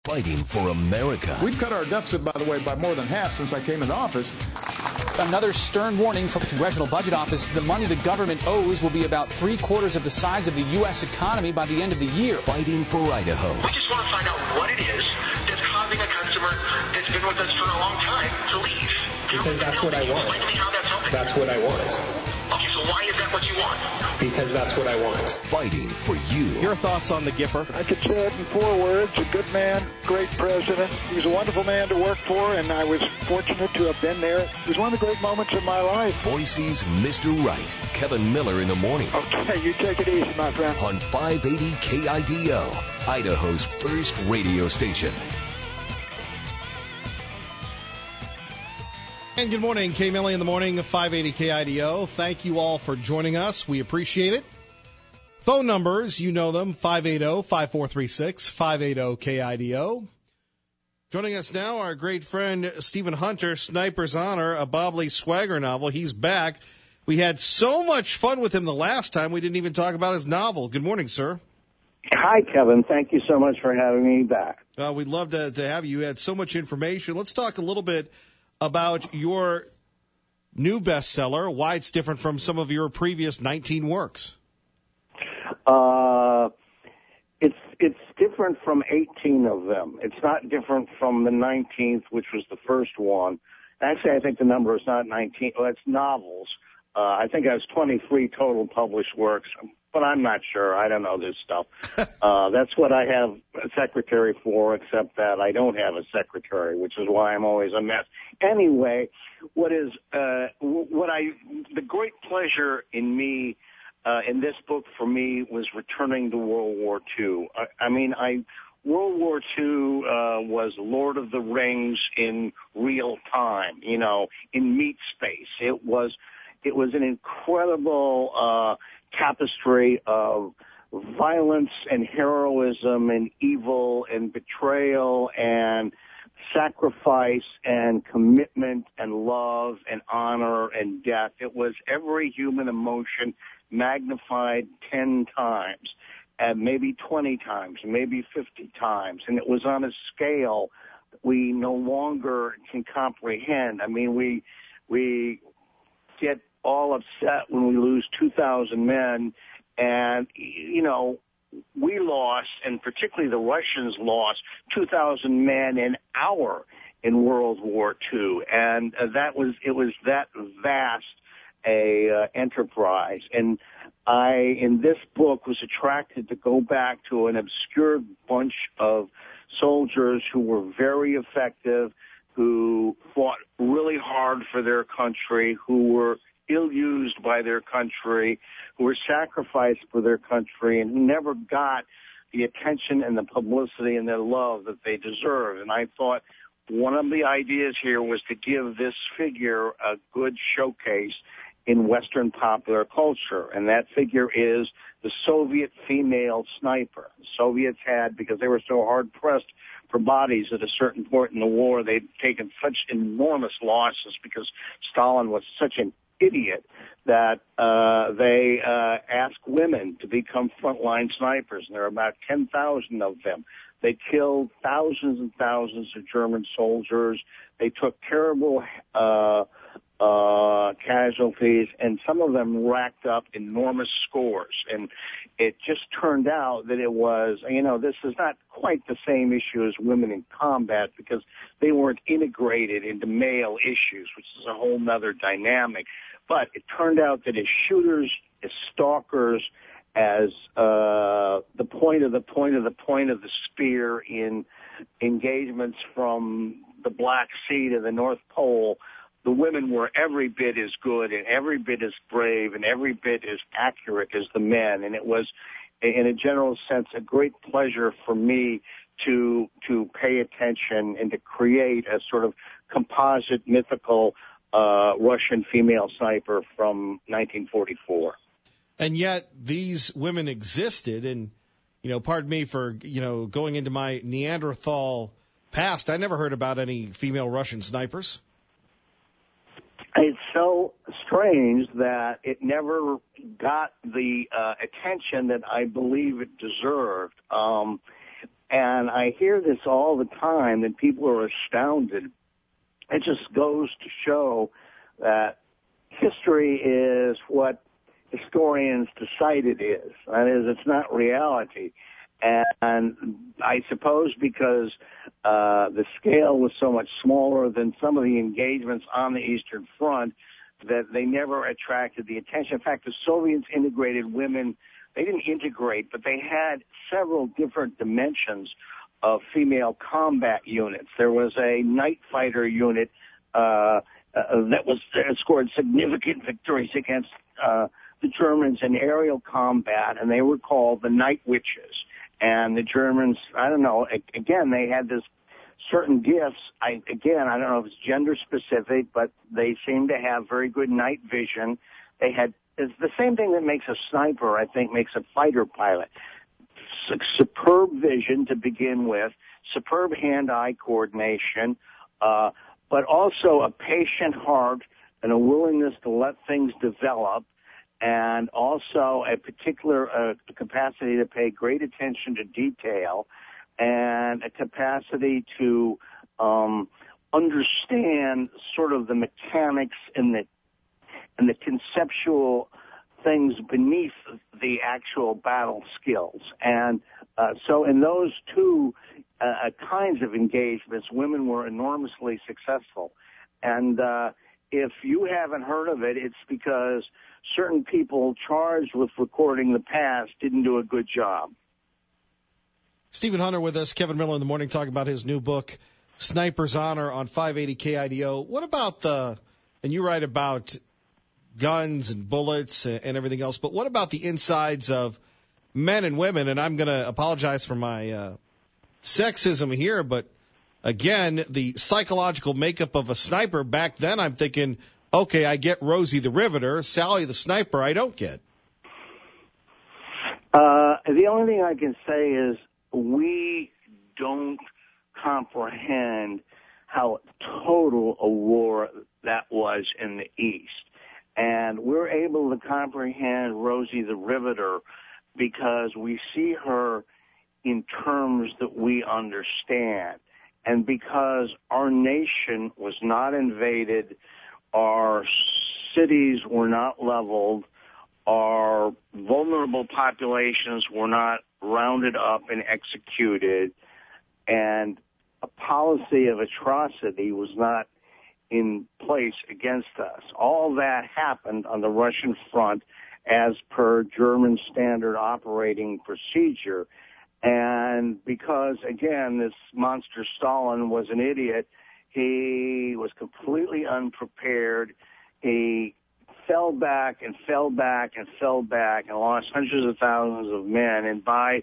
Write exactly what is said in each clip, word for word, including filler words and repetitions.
fighting for America. We've cut our deficit, by the way, by more than half since I came into office. Another stern warning from the Congressional Budget Office. The money the government owes will be about three quarters of the size of the U S economy by the end of the year. Fighting for Idaho. We just want to find out what it is that's causing a customer that's been with us for a long time to leave. Because that's what I want. Explain to me how that's helping. That's what I want. Okay, so why is that what you want? Because that's what I want. Fighting for you. Your thoughts on the Gipper? I could say it in four words. A good man, great president. He was a wonderful man to work for, and I was fortunate to have been there. It was one of the great moments of my life. Boise's Mister Right. Kevin Miller in the morning. Okay, you take it easy, my friend. On five eighty K I D O, Idaho's first radio station. And good morning, K. Millie in the morning, five eighty K I D O. Thank you all for joining us. We appreciate it. Phone numbers, you know them, five eight zero, five four three six, five eight zero K I D O. Joining us now, our great friend Stephen Hunter, Sniper's Honor, a Bob Lee Swagger novel. He's back. We had so much fun with him the last time, we didn't even talk about his novel. Good morning, sir. Hi, Kevin. Thank you so much for having me back. Uh, we'd love to, to have you. You had so much information. Let's talk a little bit about your new bestseller, why it's different from some of your previous nineteen works. Uh, it's it's different from eighteen of them. It's not different from the nineteenth, which was the first one. Actually, I think the number is not nineteen. Well, it's novels. Uh, I think I was twenty-three total published works, but I'm not sure. I don't know this stuff. uh, that's what I have a secretary for, except that I don't have a secretary, which is why I'm always a mess. Anyway, what is, uh, what I, the great pleasure in me, uh, in this book for me was returning to World War Two. I, I mean, I, World War Two, uh, was Lord of the Rings in real time, you know, in meat space. It was, it was an incredible, uh, tapestry of violence and heroism and evil and betrayal and sacrifice and commitment and love and honor and death. It was every human emotion magnified ten times and maybe twenty times, maybe fifty times. And it was on a scale that we no longer can comprehend. I mean, we, we get all upset when we lose two thousand men, and, you know, we lost, and particularly the Russians lost, two thousand men an hour in World War Two, and uh, that was, it was that vast a uh, enterprise. And I, in this book, was attracted to go back to an obscure bunch of soldiers who were very effective, who fought really hard for their country, who were ill-used by their country, who were sacrificed for their country, and who never got the attention and the publicity and the love that they deserve. And I thought one of the ideas here was to give this figure a good showcase in Western popular culture, and that figure is the Soviet female sniper. The Soviets had, because they were so hard-pressed for bodies at a certain point in the war, they'd taken such enormous losses because Stalin was such an idiot that uh they uh asked women to become frontline snipers, and there are about ten thousand of them. They killed thousands and thousands of German soldiers. They took terrible uh uh casualties, and some of them racked up enormous scores. And it just turned out that it was, you know, this is not quite the same issue as women in combat because they weren't integrated into male issues, which is a whole nother dynamic. But it turned out that as shooters, as stalkers, as uh the point of the point of the point of the spear in engagements from the Black Sea to the North Pole, the women were every bit as good and every bit as brave and every bit as accurate as the men. And it was, in a general sense, a great pleasure for me to to pay attention and to create a sort of composite mythical uh Russian female sniper from nineteen forty-four. And yet these women existed, and, you know, pardon me for, you know, going into my Neanderthal past, I never heard about any female Russian snipers. It's so strange that it never got the uh, attention that I believe it deserved. Um, And I hear this all the time, and people are astounded. It just goes to show that history is what historians decide it is. That is, it's not reality. And I suppose because uh, the scale was so much smaller than some of the engagements on the Eastern Front, that they never attracted the attention. In fact, the Soviets integrated women. They didn't integrate, but they had several different dimensions of female combat units. There was a night fighter unit uh, uh, that was that scored significant victories against uh, the Germans in aerial combat, and they were called the Night Witches. And the Germans, I don't know, again, they had this certain gifts. I, again, I don't know if it's gender specific, but they seem to have very good night vision. They had, it's the same thing that makes a sniper, I think, makes a fighter pilot. S- superb vision to begin with, superb hand-eye coordination, uh, but also a patient heart and a willingness to let things develop, and also a particular uh, capacity to pay great attention to detail, and a capacity to um, understand sort of the mechanics and the and the conceptual things beneath the actual battle skills. And uh, so in those two uh, kinds of engagements, women were enormously successful. And uh, if you haven't heard of it, it's because certain people charged with recording the past didn't do a good job. Stephen Hunter with us, Kevin Miller in the morning, talking about his new book, Sniper's Honor, on five eighty K I D O. What about the, and you write about guns and bullets and everything else, but what about the insides of men and women? And I'm going to apologize for my uh, sexism here, but again, the psychological makeup of a sniper, back then I'm thinking, okay, I get Rosie the Riveter, Sally the Sniper, I don't get. Uh, the only thing I can say is we don't comprehend how total a war that was in the East. And we're able to comprehend Rosie the Riveter because we see her in terms that we understand. And because our nation was not invaded, our cities were not leveled, our vulnerable populations were not rounded up and executed, and a policy of atrocity was not in place against us. All that happened on the Russian front as per German standard operating procedure. And because, again, this monster Stalin was an idiot, he was completely unprepared. He fell back and fell back and fell back and lost hundreds of thousands of men. And by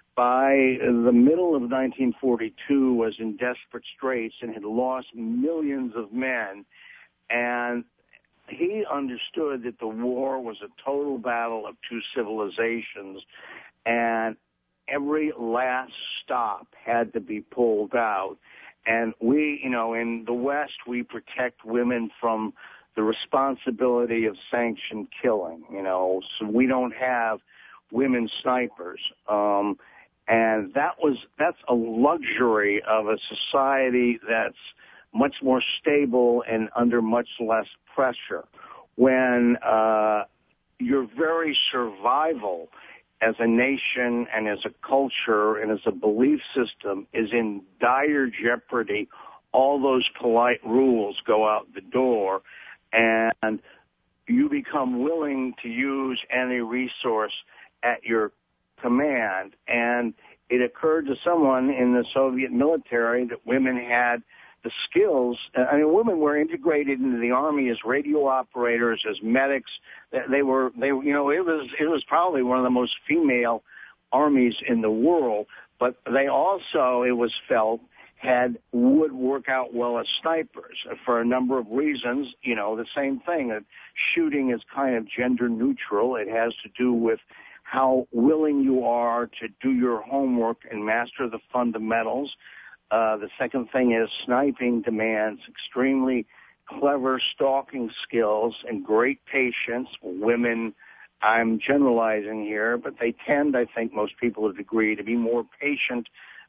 by the middle of nineteen forty-two was in desperate straits and had lost millions of men. And he understood that the war was a total battle of two civilizations, and every last stop had to be pulled out. And we, you know, in the West, we protect women from the responsibility of sanctioned killing, you know, so we don't have women snipers. Um, and that was, that's a luxury of a society that's much more stable and under much less pressure. When, uh, your very survival as a nation and as a culture and as a belief system is in dire jeopardy, all those polite rules go out the door, and you become willing to use any resource at your command. And it occurred to someone in the Soviet military that women had the skills. I mean, women were integrated into the army as radio operators, as medics. They were, they, you know, it was, it was probably one of the most female armies in the world. But they also, it was felt, had would work out well as snipers for a number of reasons. You know, the same thing. That shooting is kind of gender neutral. It has to do with how willing you are to do your homework and master the fundamentals. Uh, the second thing is sniping demands extremely clever stalking skills and great patience. Women, I'm generalizing here, but they tend, I think most people would agree, to be more patient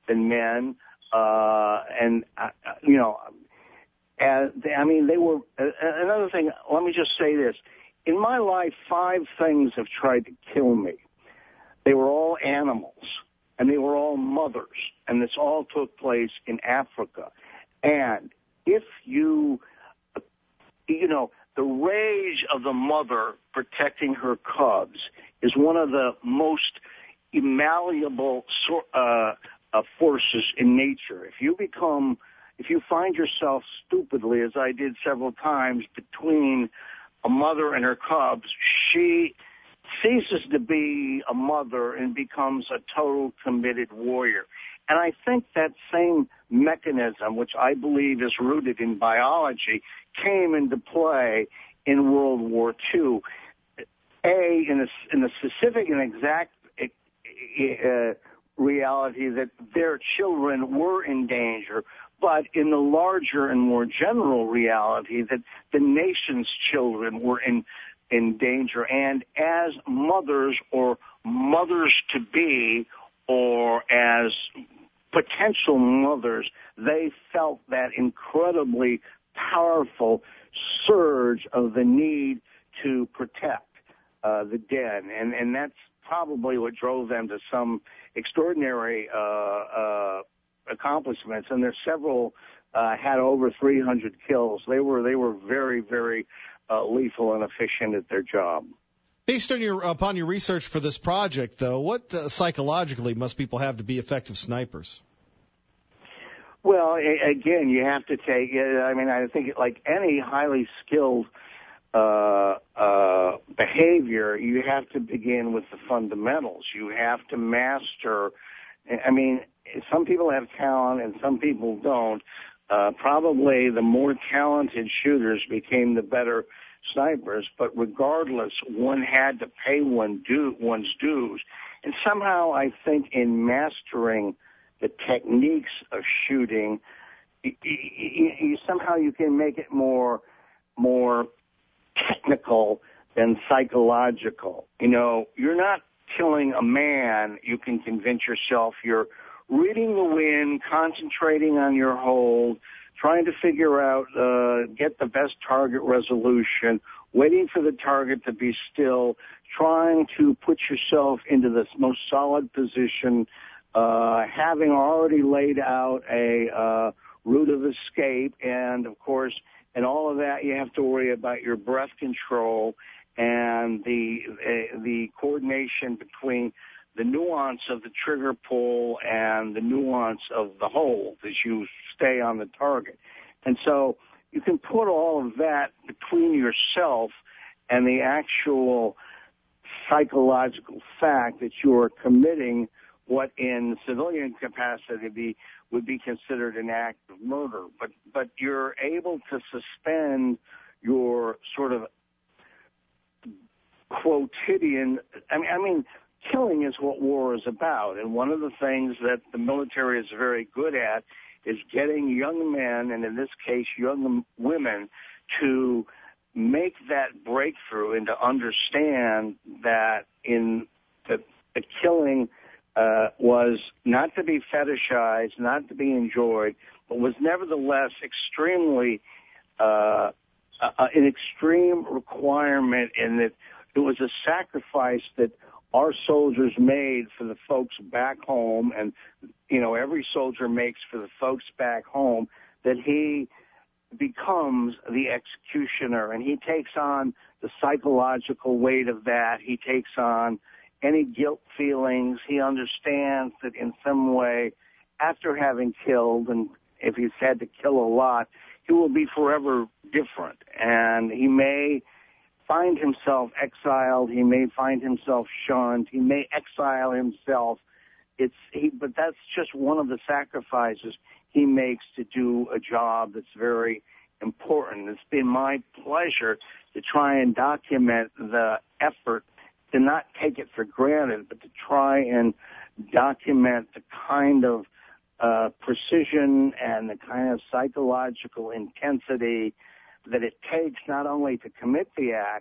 than men. Uh, and, uh, you know, uh, they, I mean, they were, uh, another thing, let me just say this. In my life, five things have tried to kill me. They were all animals, and they were all mothers, and this all took place in Africa. And if you, you know, the rage of the mother protecting her cubs is one of the most malleable uh, uh, forces in nature. If you become, if you find yourself stupidly, as I did several times, between a mother and her cubs, she ceases to be a mother and becomes a total committed warrior. And I think that same mechanism, which I believe is rooted in biology, came into play in World War Two. A, in a, in a specific and exact uh, reality that their children were in danger, but in the larger and more general reality that the nation's children were in in danger. And as mothers or mothers-to-be or as potential mothers, they felt that incredibly powerful surge of the need to protect uh, the dead. And, and that's probably what drove them to some extraordinary uh, uh, accomplishments. And there's several uh, had over three hundred kills. They were they were very, very uh, lethal and efficient at their job. Based on your upon your research for this project, though, what uh, psychologically must people have to be effective snipers? Well, a- again, you have to take. I mean, I think like any highly skilled uh, uh, behavior, you have to begin with the fundamentals. You have to master. I mean, some people have talent and some people don't. Uh, probably the more talented shooters became the better snipers, but regardless, one had to pay one due, one's dues. And somehow I think in mastering the techniques of shooting, you, you, you, somehow you can make it more, more technical than psychological. You know, you're not killing a man. You can convince yourself you're reading the wind, concentrating on your hold, trying to figure out, uh, get the best target resolution, waiting for the target to be still, trying to put yourself into the most solid position, uh, having already laid out a uh, route of escape, and, of course, in all of that, you have to worry about your breath control and the uh, the coordination between the nuance of the trigger pull and the nuance of the hold as you stay on the target. And so you can put all of that between yourself and the actual psychological fact that you are committing what in civilian capacity be, would be considered an act of murder. But, but you're able to suspend your sort of quotidian, I mean, I mean, killing is what war is about, and one of the things that the military is very good at is getting young men, and in this case young women, to make that breakthrough and to understand that in the, the killing uh, was not to be fetishized, not to be enjoyed, but was nevertheless extremely uh, uh, an extreme requirement, in that it was a sacrifice that our soldiers made for the folks back home, and, you know, every soldier makes for the folks back home, that he becomes the executioner, and he takes on the psychological weight of that. He takes on any guilt feelings. He understands that in some way, after having killed, and if he's had to kill a lot, he will be forever different, and he may find himself exiled. He may find himself shunned. He may exile himself. It's he, but that's just one of the sacrifices he makes to do a job that's very important. It's been my pleasure to try and document the effort, to not take it for granted, but to try and document the kind of uh, precision and the kind of psychological intensity that it takes not only to commit the act,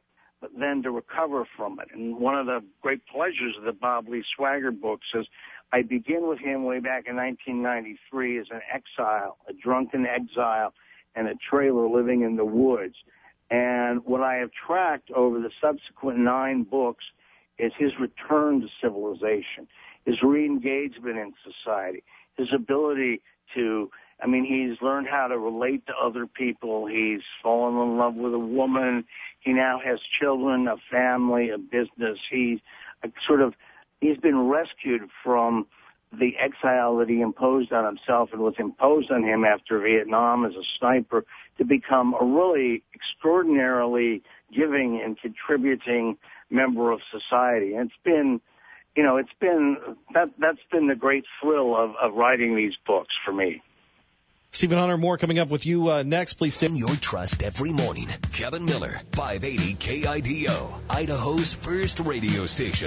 but then to recover from it. And one of the great pleasures of the Bob Lee Swagger books is I begin with him way back in nineteen ninety-three as an exile, a drunken exile, and a trailer living in the woods. And what I have tracked over the subsequent nine books is his return to civilization, his re-engagement in society, his ability to, I mean, he's learned how to relate to other people. He's fallen in love with a woman. He now has children, a family, a business. He's a sort of, he's been rescued from the exile that he imposed on himself and was imposed on him after Vietnam as a sniper to become a really extraordinarily giving and contributing member of society. And it's been, you know, it's been, that, that's been the great thrill of, of writing these books for me. Stephen Hunter, more coming up with you uh, next. Please stay. Your trust every morning. Kevin Miller, five eighty K I D O, Idaho's first radio station.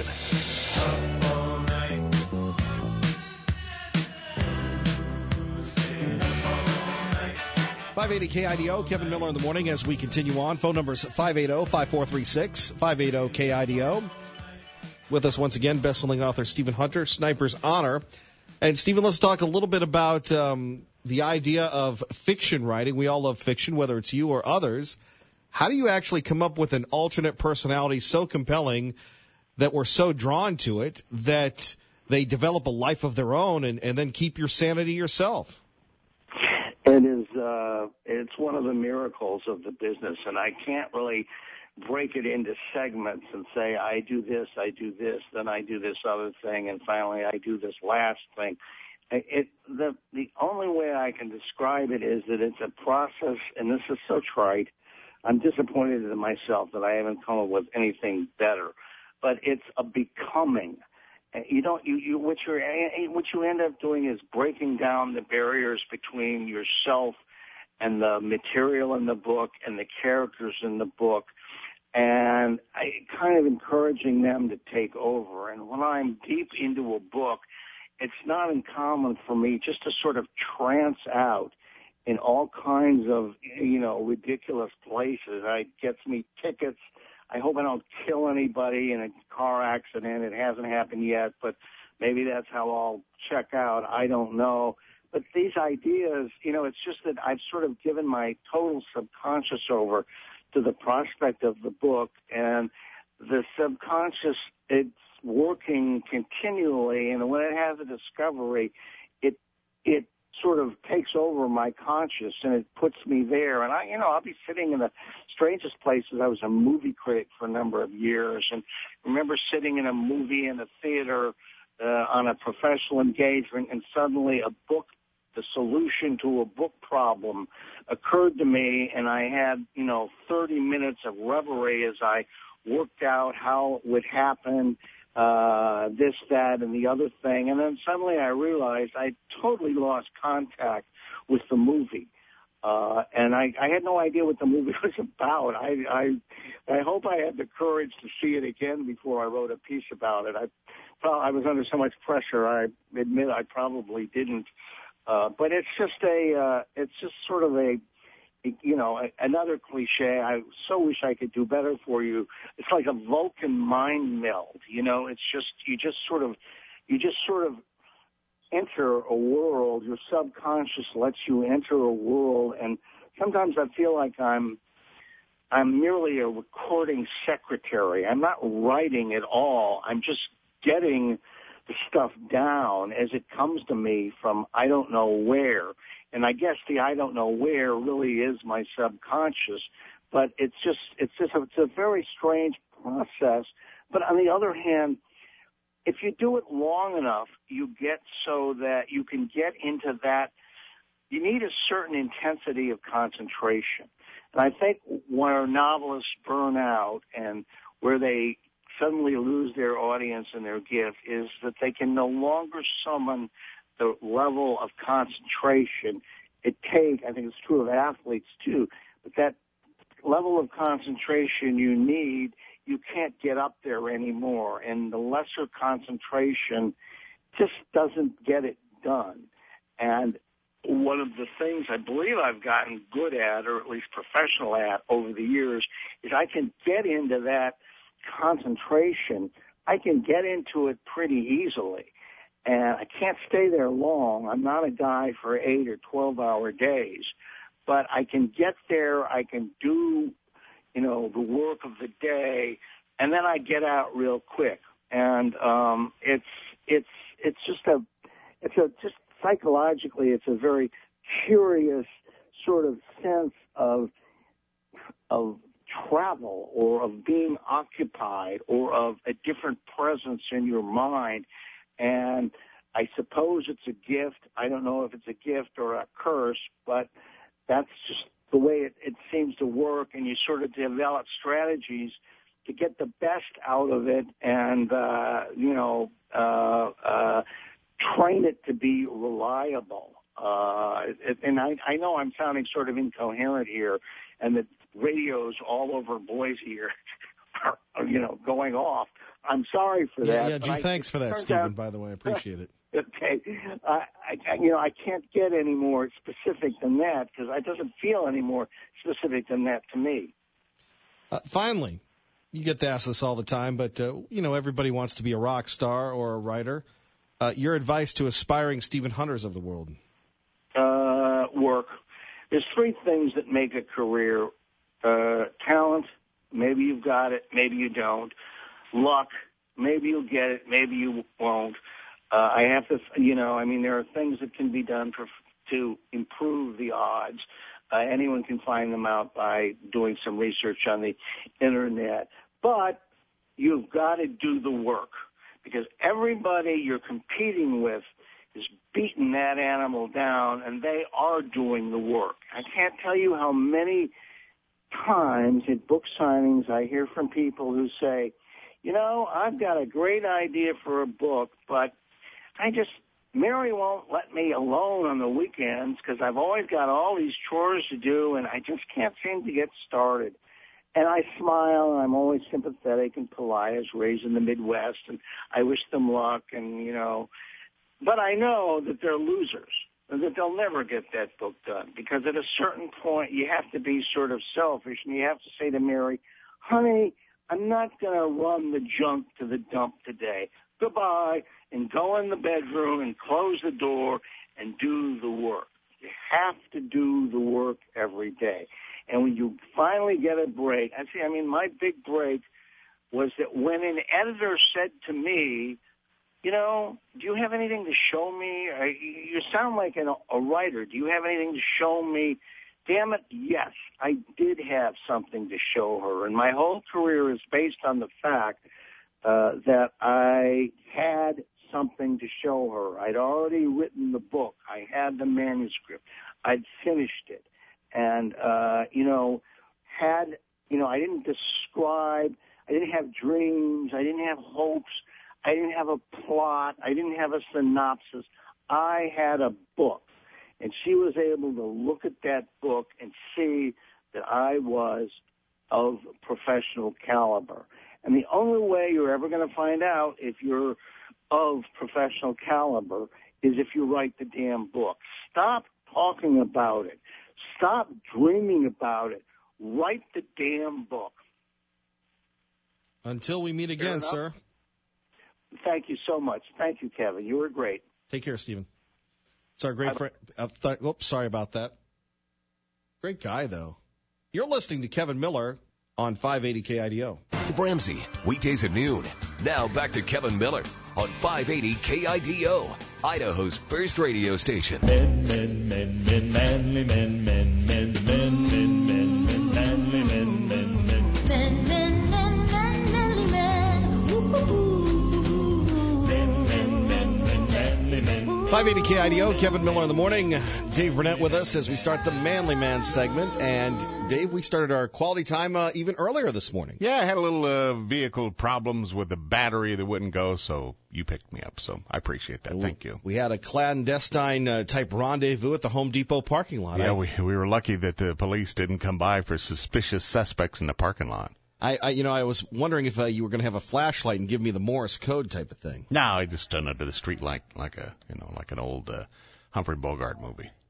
five eighty K I D O, Kevin Miller in the morning as we continue on. Phone number is five eight zero, five four three six, five eight zero K I D O. With us once again, best-selling author Stephen Hunter, Sniper's Honor. And, Stephen, let's talk a little bit about um, the idea of fiction writing. We all love fiction, whether it's you or others. How do you actually come up with an alternate personality so compelling that we're so drawn to it that they develop a life of their own and, and then keep your sanity yourself? It is, uh, it's one of the miracles of the business, and I can't really break it into segments and say, I do this, I do this, then I do this other thing, and finally I do this last thing. It, the, the only way I can describe it is that it's a process, and this is so trite. I'm disappointed in myself that I haven't come up with anything better, but it's a becoming. You don't, you, you, what you're, what you end up doing is breaking down the barriers between yourself and the material in the book and the characters in the book, and I kind of encouraging them to take over. And when I'm deep into a book, it's not uncommon for me just to sort of trance out in all kinds of, you know, ridiculous places. It gets me tickets. I hope I don't kill anybody in a car accident. It hasn't happened yet, but maybe that's how I'll check out. I don't know. But these ideas, you know, it's just that I've sort of given my total subconscious over to the prospect of the book, and the subconscious, it's working continually, and when it has a discovery, it it sort of takes over my conscious, and it puts me there. And I, you know, I'll be sitting in the strangest places. I was a movie critic for a number of years, and I remember sitting in a movie in a theater uh, on a professional engagement, and suddenly a book, the solution to a book problem, occurred to me, and I had, you know, thirty minutes of reverie as I worked out how it would happen, uh, this, that, and the other thing. And then suddenly I realized I totally lost contact with the movie. Uh, and I, I had no idea what the movie was about. I, I, I hope I had the courage to see it again before I wrote a piece about it. I, I was under so much pressure. I admit I probably didn't. Uh, but it's just a, uh, it's just sort of a, you know, a, another cliche. I so wish I could do better for you. It's like a Vulcan mind meld, you know, it's just, you just sort of, you just sort of enter a world. Your subconscious lets you enter a world. And sometimes I feel like I'm, I'm merely a recording secretary. I'm not writing at all. I'm just getting the stuff down as it comes to me from I don't know where. And I guess the I don't know where really is my subconscious. But it's just, it's just, a, it's a very strange process. But on the other hand, if you do it long enough, you get so that you can get into that. You need a certain intensity of concentration. And I think where novelists burn out and where they suddenly lose their audience and their gift is that they can no longer summon the level of concentration it takes. I think it's true of athletes too, but that level of concentration you need, you can't get up there anymore. And the lesser concentration just doesn't get it done. And one of the things I believe I've gotten good at, or at least professional at over the years, is I can get into that concentration. I can get into it pretty easily. And I can't stay there long. I'm not a guy for eight or twelve hour days, but I can get there. I can do, you know, the work of the day, and then I get out real quick. And um, it's it's it's just a it's a just psychologically, it's a very curious sort of sense of of travel or of being occupied or of a different presence in your mind. And I suppose it's a gift. I don't know if it's a gift or a curse, but that's just the way it, it seems to work. And you sort of develop strategies to get the best out of it and, uh, you know, uh, uh, train it to be reliable. Uh, and I, I know I'm sounding sort of incoherent here, and the radios all over Boise are, are, you know, going off. I'm sorry for that. Yeah, yeah gee, I, thanks for that, Stephen, out, by the way. I appreciate it. Okay. Uh, I, you know, I can't get any more specific than that because it doesn't feel any more specific than that to me. Uh, finally, you get to ask this all the time, but, uh, you know, everybody wants to be a rock star or a writer. Uh, your advice to aspiring Stephen Hunters of the world? Uh, work. There's three things that make a career. Uh, talent, maybe you've got it, maybe you don't. Luck, maybe you'll get it, maybe you won't. Uh, I have to, you know, I mean, there are things that can be done for, to improve the odds. Uh, anyone can find them out by doing some research on the internet. But you've got to do the work because everybody you're competing with is beating that animal down, and they are doing the work. I can't tell you how many times at book signings I hear from people who say, you know, I've got a great idea for a book, but I just, Mary won't let me alone on the weekends because I've always got all these chores to do, and I just can't seem to get started. And I smile, and I'm always sympathetic and polite. I was raised in the Midwest, and I wish them luck, and, you know, but I know that they're losers, and that they'll never get that book done because at a certain point you have to be sort of selfish, and you have to say to Mary, honey, I'm not going to run the junk to the dump today. Goodbye, and go in the bedroom and close the door and do the work. You have to do the work every day. And when you finally get a break, I see, I mean, my big break was that when an editor said to me, you know, do you have anything to show me? You sound like an, a writer. Do you have anything to show me? Damn it, yes, I did have something to show her. And my whole career is based on the fact uh, that I had something to show her. I'd already written the book. I had the manuscript. I'd finished it. And, uh, you know, had, you know, I didn't describe, I didn't have dreams, I didn't have hopes, I didn't have a plot, I didn't have a synopsis. I had a book. And she was able to look at that book and see that I was of professional caliber. And the only way you're ever going to find out if you're of professional caliber is if you write the damn book. Stop talking about it. Stop dreaming about it. Write the damn book. Until we meet again, sir. Thank you so much. Thank you, Kevin. You were great. Take care, Stephen. It's our great friend. Uh, th- oops, sorry about that. Great guy, though. You're listening to Kevin Miller on five eighty K I D O. Ramsey, weekdays at noon. Now back to Kevin Miller on five eighty K I D O, Idaho's first radio station. Men, men, men, men, manly men, men, men, men, men, men, men, manly men, men, men. Men, men, men, men, manly men. Woo-hoo-hoo. Men, men, men, men, manly men. five eighty K I D O, Kevin Miller in the morning. Dave Burnett with us as we start the Manly Man segment. And, Dave, we started our quality time uh, even earlier this morning. Yeah, I had a little uh, vehicle problems with the battery that wouldn't go, so you picked me up. So I appreciate that. Thank you. We had a clandestine uh, type rendezvous at the Home Depot parking lot. Yeah, I, we, we were lucky that the police didn't come by for suspicious suspects in the parking lot. I, I you know, I was wondering if uh, you were going to have a flashlight and give me the Morse code type of thing. No, I just stood under the street like like a you know like an old uh, Humphrey Bogart movie.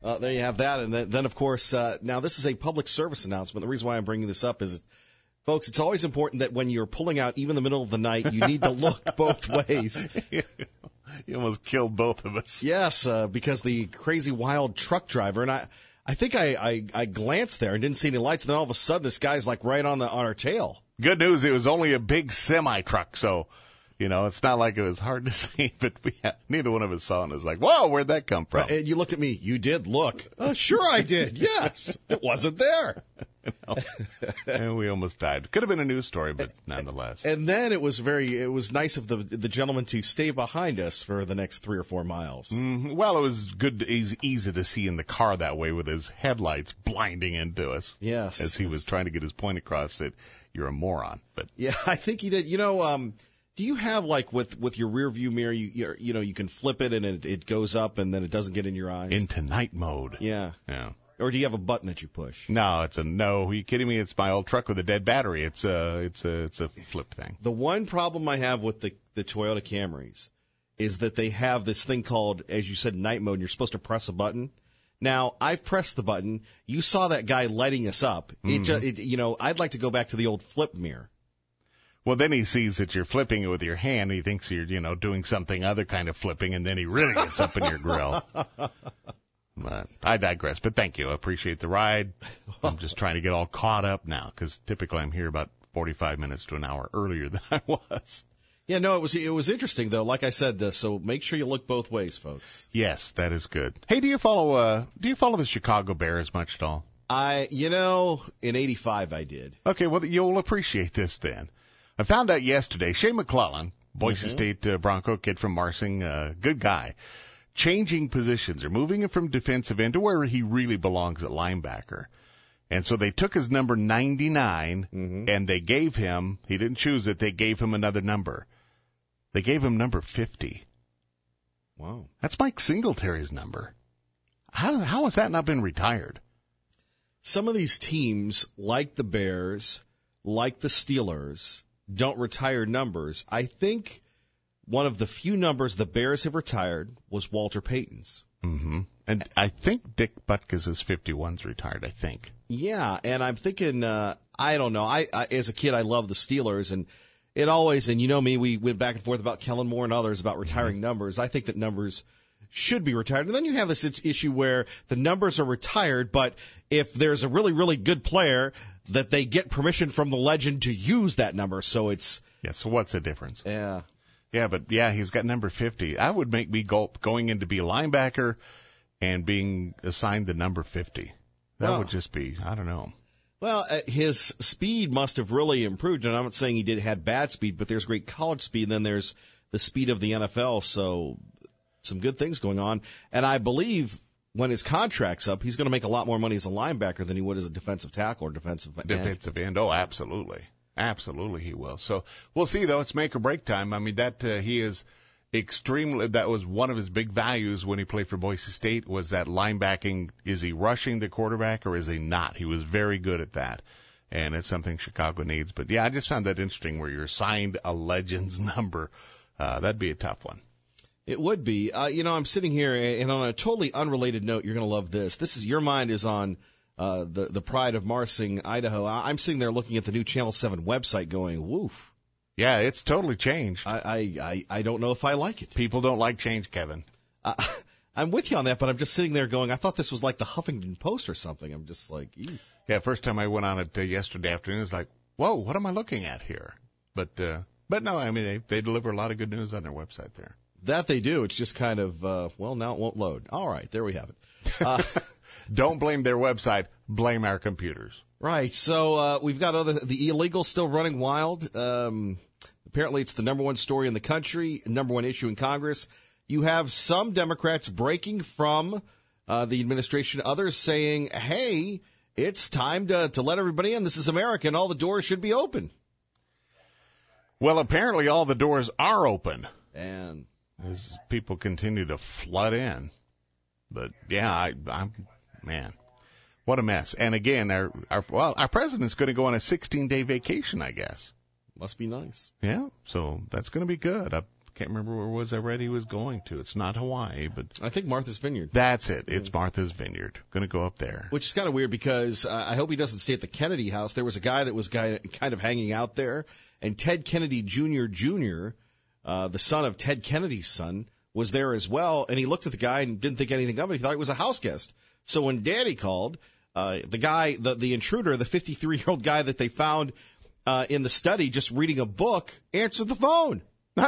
Uh, there you have that. And then, then of course, uh, now this is a public service announcement. The reason why I'm bringing this up is, folks, it's always important that when you're pulling out, even in the middle of the night, you need to look both ways. You almost killed both of us. Yes, uh, because the crazy wild truck driver, and I, I think I, I, I glanced there and didn't see any lights, and then all of a sudden this guy's like right on the on our tail. Good news, it was only a big semi truck, so you know it's not like it was hard to see. But we had, neither one of us saw it. And it was like, whoa, where'd that come from? And you looked at me. You did look. Uh, sure, I did. Yes, it wasn't there. No. And we almost died. Could have been a news story, but nonetheless. And then it was very, it was nice of the the gentleman to stay behind us for the next three or four miles. Mm-hmm. Well, it was good, easy, easy to see in the car that way with his headlights blinding into us. Yes, as he yes. was trying to get his point across that you're a moron. But yeah, I think he did. You know, um, do you have like with with your rear view mirror, you you're, you know, you can flip it and it, it goes up and then it doesn't get in your eyes into night mode? Yeah, yeah. Or do you have a button that you push? No, it's a no. Are you kidding me? It's my old truck with a dead battery. It's a, it's a, it's a flip thing. The one problem I have with the, the Toyota Camrys is that they have this thing called, as you said, night mode, and you're supposed to press a button. Now, I've pressed the button. You saw that guy lighting us up. It, Mm-hmm. just, it you know, I'd like to go back to the old flip mirror. Well, then he sees that you're flipping it with your hand. He thinks you're, you know, doing something other kind of flipping, and then he really gets up in your grill. But I digress, but thank you. I appreciate the ride. I'm just trying to get all caught up now because typically I'm here about forty-five minutes to an hour earlier than I was. Yeah, no, it was it was interesting, though. Like I said, uh, so make sure you look both ways, folks. Yes, that is good. Hey, do you follow uh, do you follow the Chicago Bears much at all? I, you know, in eighty-five I did. Okay, well, you'll appreciate this then. I found out yesterday, Shea McClellan, Boise Mm-hmm. State uh, Bronco kid from Marsing, uh, good guy, changing positions or moving him from defensive end to where he really belongs at linebacker. And so they took his number ninety-nine mm-hmm. and they gave him, he didn't choose it, they gave him another number. They gave him number fifty. Wow. That's Mike Singletary's number. How, how has that not been retired? Some of these teams, like the Bears, like the Steelers, don't retire numbers. I think one of the few numbers the Bears have retired was Walter Payton's. Mm-hmm. And I think Dick Butkus' fifty-one's retired, I think. Yeah, and I'm thinking, uh, I don't know. I, I as a kid, I loved the Steelers, and it always, and you know me, we went back and forth about Kellen Moore and others about retiring mm-hmm. numbers. I think that numbers should be retired. And then you have this issue where the numbers are retired, but if there's a really, really good player, that they get permission from the legend to use that number. So it's... Yeah, so what's the difference? Yeah. Yeah, but yeah, he's got number fifty. That would make me gulp going in to be a linebacker and being assigned the number fifty. That well, would just be, I don't know. Well, uh, his speed must have really improved, and I'm not saying he did had bad speed, but there's great college speed, and then there's the speed of the N F L, so some good things going on. And I believe when his contract's up, he's going to make a lot more money as a linebacker than he would as a defensive tackle or defensive end. Defensive end, oh, absolutely. Absolutely he will. So we'll see, though. It's make or break time. I mean, that uh, he is extremely, that was one of his big values when he played for Boise State was that linebacking. Is he rushing the quarterback or is he not? He was very good at that. And it's something Chicago needs. But, yeah, I just found that interesting where you're assigned a Legends number. Uh, that'd be a tough one. It would be. Uh, you know, I'm sitting here, and on a totally unrelated note, you're going to love this. This is, your mind is on uh, the, the pride of Marsing, Idaho. I'm sitting there looking at the new Channel seven website going, woof. Yeah, it's totally changed. I, I, I, I don't know if I like it. People don't like change, Kevin. Uh, I'm with you on that, but I'm just sitting there going, I thought this was like the Huffington Post or something. I'm just like, eesh. Yeah, first time I went on it uh, yesterday afternoon, it was like, whoa, what am I looking at here? But, uh, but no, I mean, they, they deliver a lot of good news on their website there. That they do. It's just kind of, uh, well, now it won't load. All right, there we have it. Uh, Don't blame their website. Blame our computers. Right. So uh, we've got other the illegals still running wild. Um, apparently, it's the number one story in the country, number one issue in Congress. You have some Democrats breaking from uh, the administration, others saying, hey, it's time to, to let everybody in. This is America, and all the doors should be open. Well, apparently all the doors are open. And as people continue to flood in. But, yeah, I, I'm, man, what a mess. And, again, our, our well, our president's going to go on a sixteen-day vacation, I guess. Must be nice. Yeah, so that's going to be good. I Can't remember where it was I read he was going to. It's not Hawaii, but I think Martha's Vineyard. That's it. It's Martha's Vineyard. Going to go up there. Which is kind of weird because uh, I hope he doesn't stay at the Kennedy house. There was a guy that was guy, kind of hanging out there, and Ted Kennedy Junior Junior, uh, the son of Ted Kennedy's son, was there as well. And he looked at the guy and didn't think anything of it. He thought he was a house guest. So when Daddy called, uh, the guy, the, the intruder, the fifty-three-year-old guy that they found uh, in the study just reading a book, answered the phone.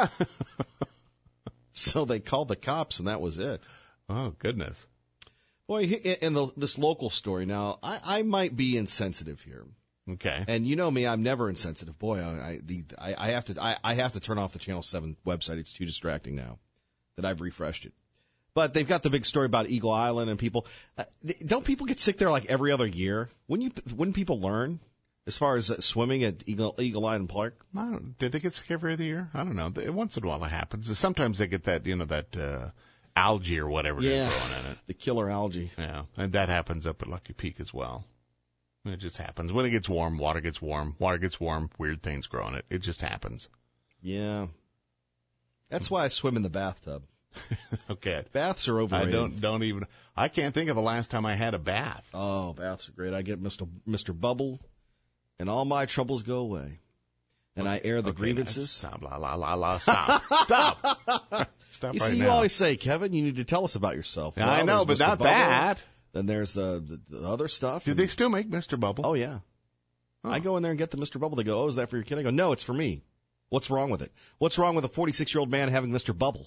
So they called the cops, and that was it. Oh, goodness. Boy, in the, this local story now, I, I might be insensitive here. Okay. And you know me, I'm never insensitive. Boy, I I, the, I, I have to I, I have to turn off the Channel seven website. It's too distracting now that I've refreshed it. But they've got the big story about Eagle Island and people. Uh, don't people get sick there like every other year? Wouldn't you? Wouldn't people learn as far as uh, swimming at Eagle Eagle Island Park? I don't, did they get sick every other year? I don't know. Once in a while it happens. Sometimes they get that, you know, that uh, algae or whatever yeah, they're throwing in it. The killer algae. Yeah, and that happens up at Lucky Peak as well. It just happens. When it gets warm, water gets warm. Water gets warm, weird things grow in it. It just happens. Yeah. That's why I swim in the bathtub. Okay. Baths are overrated. I don't don't even. I can't think of the last time I had a bath. Oh, baths are great. I get Mister Mister Bubble, and all my troubles go away. And I air the okay, grievances. Stop, la, la, la, la, stop, stop. Stop You right see, you now. always say, Kevin, you need to tell us about yourself. Yeah, Well, I know, there's but Mister not Bubble, that. Then there's the, the, the other stuff. Do and, they still make Mister Bubble? Oh, yeah. Oh. I go in there and get the Mister Bubble. They go, oh, is that for your kid? I go, no, it's for me. What's wrong with it? What's wrong with a forty-six-year-old man having Mister Bubble?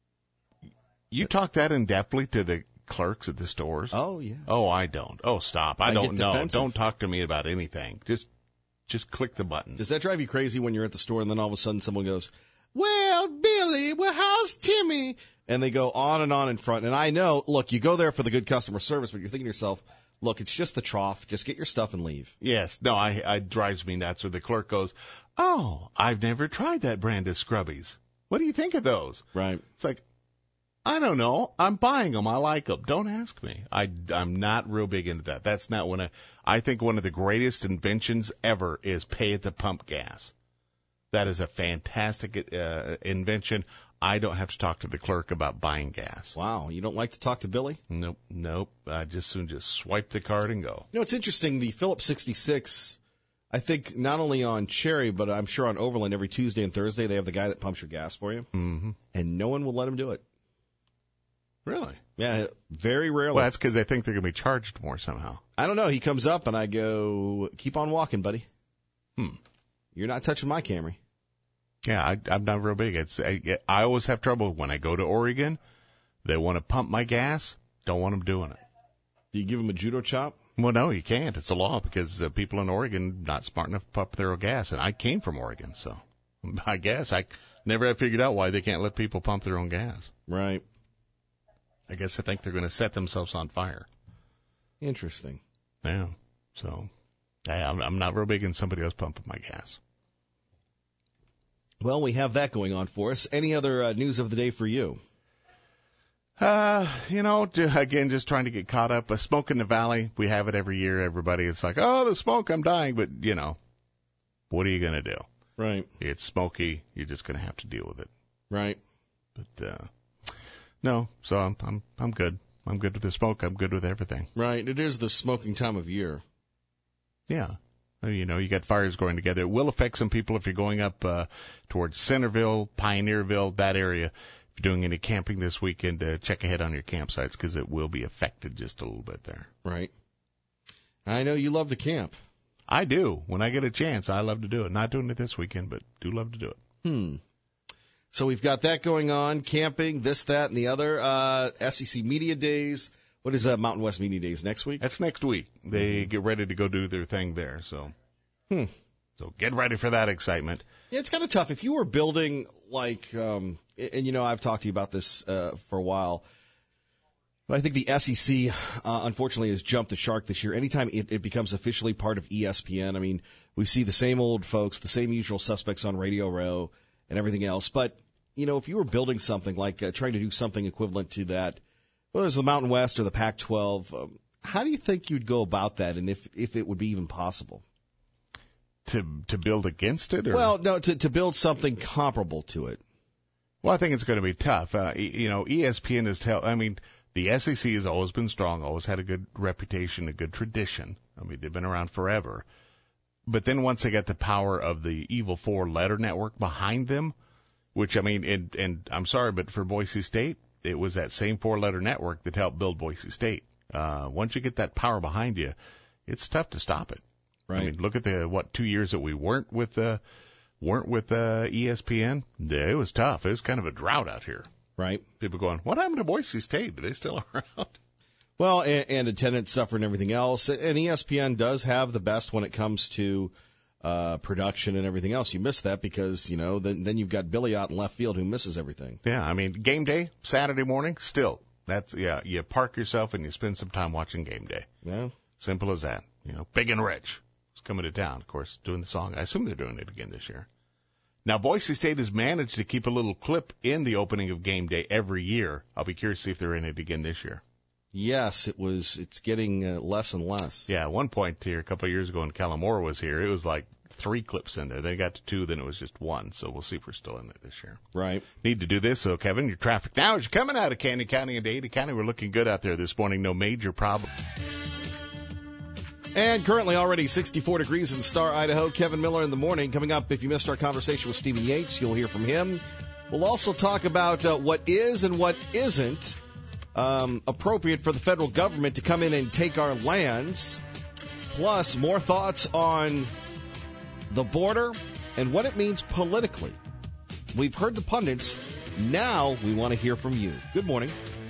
You talk that in-depthly to the clerks at the stores? Oh, yeah. Oh, I don't. Oh, stop. I, I don't get know. defensive. Don't talk to me about anything. Just just click the button. Does that drive you crazy when you're at the store and then all of a sudden someone goes, well, Billy, well, how's Timmy? And they go on and on in front. And I know, look, you go there for the good customer service, but you're thinking to yourself, look, it's just the trough. Just get your stuff and leave. Yes. No, I, I drives me nuts where the clerk goes, oh, I've never tried that brand of Scrubbies. What do you think of those? Right. It's like, I don't know. I'm buying them. I like them. Don't ask me. I, I'm not real big into that. That's not one of, I think one of the greatest inventions ever is pay at the pump gas. That is a fantastic uh, invention. I don't have to talk to the clerk about buying gas. Wow. You don't like to talk to Billy? Nope. Nope. I just soon just swipe the card and go. You know, it's interesting. The Phillips sixty-six, I think not only on Cherry, but I'm sure on Overland every Tuesday and Thursday, they have the guy that pumps your gas for you. Mm-hmm. And no one will let him do it. Really? Yeah, very rarely. Well, that's because they think they're going to be charged more somehow. I don't know. He comes up and I go, keep on walking, buddy. Hmm. You're not touching my Camry. Yeah, I, I'm not real big. It's I, I always have trouble when I go to Oregon. They want to pump my gas. Don't want them doing it. Do you give them a judo chop? Well, no, you can't. It's a law because uh, people in Oregon not smart enough to pump their own gas. And I came from Oregon, so I guess I never have figured out why they can't let people pump their own gas. Right. I guess I think they're going to set themselves on fire. Interesting. Yeah. So I, I'm, I'm not real big in somebody else pumping my gas. Well, we have that going on for us. Any other uh, news of the day for you? Uh, you know, again, just trying to get caught up. A smoke in the valley. We have it every year. Everybody, it's like, oh, the smoke, I'm dying. But, you know, what are you going to do? Right. It's smoky. You're just going to have to deal with it. Right. But, uh, no, so I'm, I'm, I'm good. I'm good with the smoke. I'm good with everything. Right. It is the smoking time of year. Yeah. You know, you got fires going together. It will affect some people if you're going up, uh, towards Centerville, Pioneerville, that area. If you're doing any camping this weekend, uh, check ahead on your campsites because it will be affected just a little bit there. Right. I know you love to camp. I do. When I get a chance, I love to do it. Not doing it this weekend, but do love to do it. Hmm. So we've got that going on, camping, this, that, and the other. Uh, S E C Media Days. What is uh, Mountain West Media Days next week? That's next week. They get ready to go do their thing there. So, hmm. so get ready for that excitement. Yeah, it's kind of tough. If you were building like, um, and you know, I've talked to you about this uh, for a while, but I think the S E C, uh, unfortunately, has jumped the shark this year. Anytime it, it becomes officially part of E S P N, I mean, we see the same old folks, the same usual suspects on Radio Row and everything else. But, you know, if you were building something like uh, trying to do something equivalent to that, whether it's the Mountain West or the Pac twelve, um, how do you think you'd go about that, and if, if it would be even possible? To to build against it? Or? Well, no, to, to build something comparable to it. Well, I think it's going to be tough. Uh, you know, E S P N is tell. I mean, the S E C has always been strong, always had a good reputation, a good tradition. I mean, they've been around forever. But then once they got the power of the evil four-letter network behind them, which, I mean, and, and I'm sorry, but for Boise State, it was that same four-letter network that helped build Boise State. Uh, once you get that power behind you, it's tough to stop it. Right. I mean, look at the, what, two years that we weren't with, uh, weren't with, uh, E S P N. Yeah, it was tough. It was kind of a drought out here. Right. People going, what happened to Boise State? Are they still around? Well, and, and attendance suffer and everything else. And E S P N does have the best when it comes to uh, production and everything else. You miss that because, you know, then, then you've got Billy out in left field who misses everything. Yeah, I mean, game day, Saturday morning, still. That's, yeah, you park yourself and you spend some time watching game day. Yeah. Simple as that. You know, Big and Rich is coming to town, of course, doing the song. I assume they're doing it again this year. Now, Boise State has managed to keep a little clip in the opening of game day every year. I'll be curious to see if they're in it again this year. Yes, it was. It's getting uh, less and less. Yeah, at one point here, a couple of years ago when Calamore was here, it was like three clips in there. They got to two, then it was just one. So we'll see if we're still in it this year. Right. Need to do this. So, Kevin, your traffic now as you're coming out of Canyon County into Ada County. We're looking good out there this morning. No major problem. And currently already sixty-four degrees in Star, Idaho. Kevin Miller in the morning. Coming up, if you missed our conversation with Stephen Yates, you'll hear from him. We'll also talk about uh, what is and what isn't um, appropriate for the federal government to come in and take our lands. Plus, more thoughts on the border and what it means politically. We've heard the pundits. Now we want to hear from you. Good morning.